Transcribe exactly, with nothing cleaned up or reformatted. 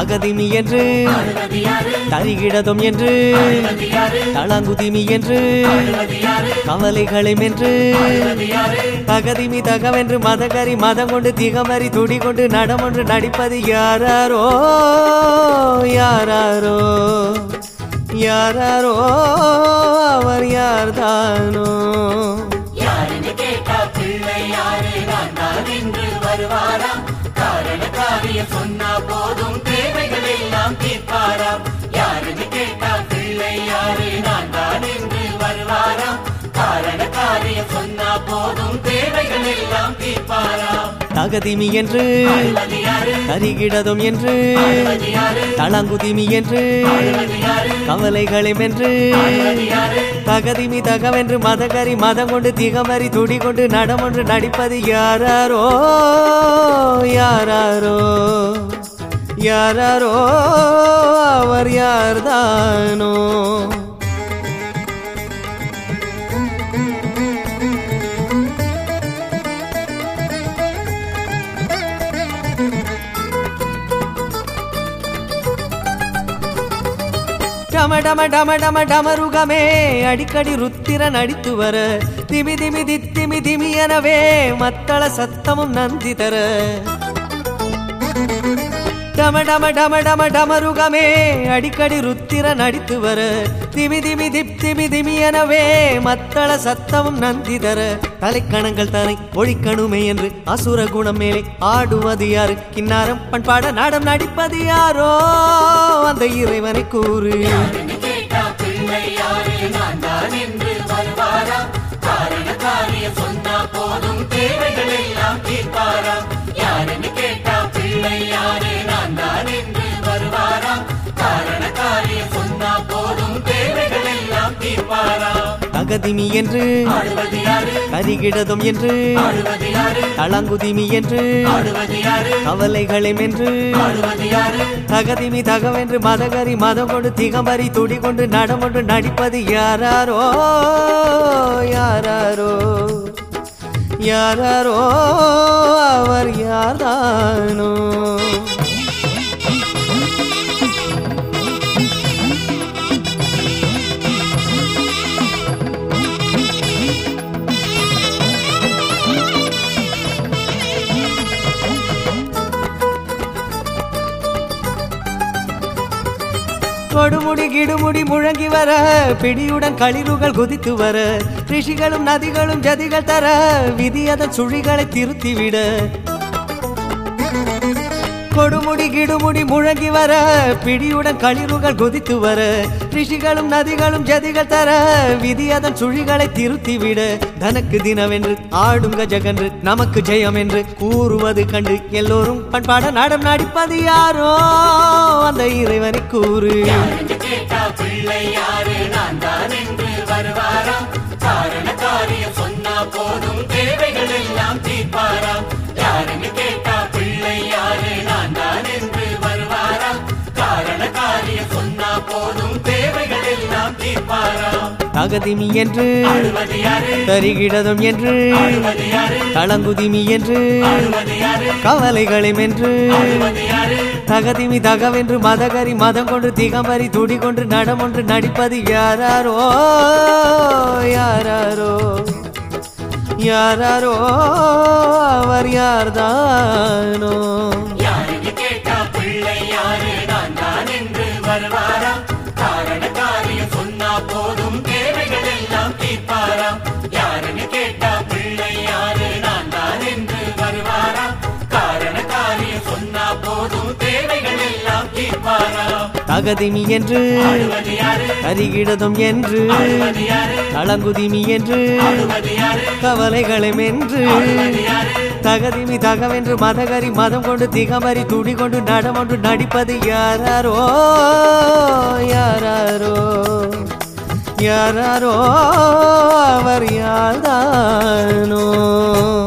தகதிமி என்று தரிகிடதும் என்று தளங்குதிமி என்று கவலைகளை மென்று தகதிமி தகவென்று மதகரி மதம் கொண்டு திகமறி துடி கொண்டு நடமொன்று நடிப்பது யாராரோ யாராரோ யாராரோ அவர் யார்தானோ யாருன்னு கேட்டா பிள்ளை யாரு நான் தான் என்று வருவாராம் காரண காரியம் சொன்னா போதும் தேவைகள் எல்லாம் தீர்ப்பாராம் யாருன்னு கேட்டா பிள்ளை யாரு நான் தான் என்று வருவாராம் காரண காரியம் சொன்னா போதும் தேவைகள் எல்லாம் தீர்ப்பாராம் தகதிமி என்று தரிகிடதும் என்று தளங்குதிமி என்று கவலைகளை மென்று தகதிமி தகவென்று மதகரி மதம் கொண்டு திகமறி துடி கொண்டு நடமொன்று நடிப்பது யாராரோ யாராரோ யாராரோ அவர் யார்தானோ டம டம டம டம டமருகமே அடிக்கடி ருத்திர நடித்து வர திமி திமி தித்திமி திமி எனவே மத்தள சத்தமும் நந்தி தர டம டம டம டம டமருகமே அடிக்கடி ருத்திர நடித்து வர திமி திமி திப்திமி திமி எனவே மத்தள சத்தமும் நந்தி தர தலைக்கணங்கள் தரை ஒழிக்கணுமே என்று அசுர குணம் மேலே ஆடுவது யாரு கிண்ணாரம் பண்பாட நாடம் நடிப்பது யாரோ அந்த இறைவனை கூறு சொன்னா போதும் தேவைகள் எல்லாம் தீர்ப்பாராம் யாருன்னு கேட்டா பிள்ளை யாரு நான் தான் என்று வருவாராம் காரண காரியம் சொன்னா போதும் தேவைகள் எல்லாம் தீர்ப்பாராம் தகதிமி என்று கரிகிடதும் என்று தளங்குதிமி என்று கவலைகளை மென்று தகதிமி தகவென்று மதகரி மதம் கொண்டு திகமறி துடி கொண்டு நடமொன்று நடிப்பது யாராரோ யாராரோ யாராரோ அவர் யார்தானோ கொடுமுடி கிடுமுடி முழங்கி வர பிடியுடன் களிறுகள் குதித்து வர ரிஷிகளும் நதிகளும் ஜதிகள் தர விதியதன் சுழிகளை திருத்திவிட கொடுமுடி கிடுமுடி முழங்கி வர பிடியுடன் களிறுகள் குதித்து வர ரிஷிகளும் நதிகளும் ஜதிகள் தர விதியதன் சுழிகளை திருத்திவிட தனக்கு தினவென்று ஆடும் கஜகன்று நமக்கு ஜெயம் என்று கூறுவது கண்டு எல்லோரும் பண்பாட நாடம் நடிப்பது யாரோ அந்த இறைவனை கூறு பிள்ளை யாரு நான் தான் என்று வருவாராம் காரண காரியம் சொன்னா போதும் தேவைகள் எல்லாம் தீர்ப்பாராம் யாருன்னு கேட்டா பிள்ளை யாரு நான் தான் என்று வருவாராம் காரண காரியம் சொன்னா போதும் தேவைகள் எல்லாம் தீர்ப்பாராம் தகதிமி என்று தரிகிடதும் என்று தளங்குதிமி என்று கவலைகளை மென்று தகதிமி தகவென்று மதகரி மதம் கொண்டு திகமறி துடி கொண்டு நடமொன்று நடிப்பது யாராரோ யாராரோ யாராரோ அவர் யார்தானோ யாருன்னு கேட்டா பிள்ளை யாரு நான் தான் என்று வருவாராம் காரண காரியம் சொன்னா போதும் தேவைகள் எல்லாம் தீர்ப்பாராம் யாருன்னு கேட்டா பிள்ளை யாரு நான் தான் என்று வருவாராம் காரண காரியம் சொன்னா போதும் தேவைகள் எல்லாம் தீர்ப்பாராம் தகதிமி என்று கரிகிடதும் என்று தளங்குதிமி என்று கவலைகளை மென்று தகதிமி தகவென்று மதகரி மதம் கொண்டு திகமறி துடி கொண்டு நடமொன்று நடிப்பது யாராரோ யாராரோ யாராரோ அவர் யார்தானோ